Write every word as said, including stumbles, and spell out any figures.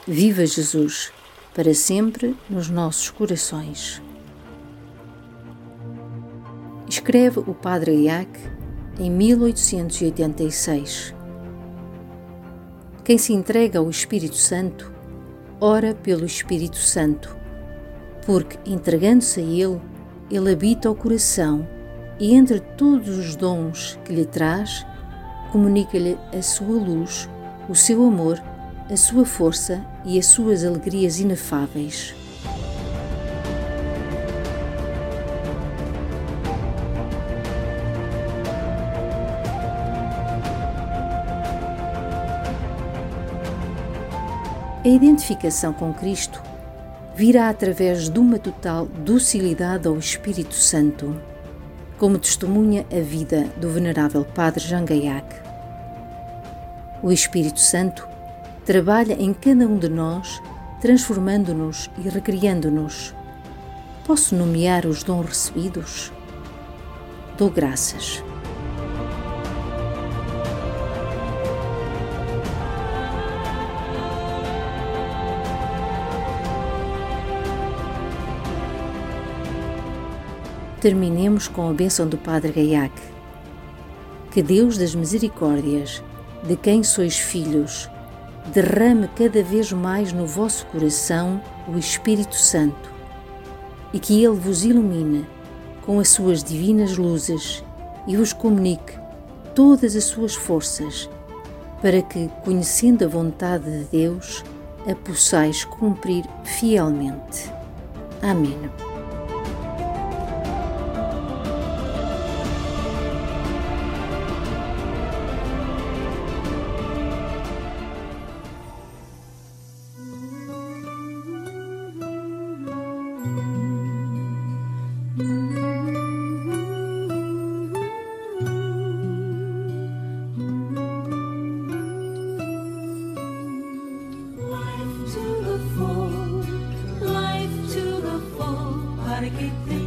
Viva Jesus, para sempre nos nossos corações. Escreve o Padre Gaiac em mil oitocentos e oitenta e seis. Quem se entrega ao Espírito Santo, ora pelo Espírito Santo, porque, entregando-se a Ele, Ele habita o coração e, entre todos os dons que lhe traz, comunica-lhe a sua luz, o seu amor, a sua força e as suas alegrias inefáveis. A identificação com Cristo virá através de uma total docilidade ao Espírito Santo, como testemunha a vida do venerável Padre Jean Gaiac. O Espírito Santo trabalha em cada um de nós, transformando-nos e recriando-nos. Posso nomear os dons recebidos? Dou graças. Terminemos com a bênção do Padre Gaiac. Que Deus das misericórdias, de quem sois filhos, derrame cada vez mais no vosso coração o Espírito Santo e que Ele vos ilumine com as suas divinas luzes e vos comunique todas as suas forças, para que, conhecendo a vontade de Deus, a possais cumprir fielmente. Amém. Life to the full, life to the full, para que tenha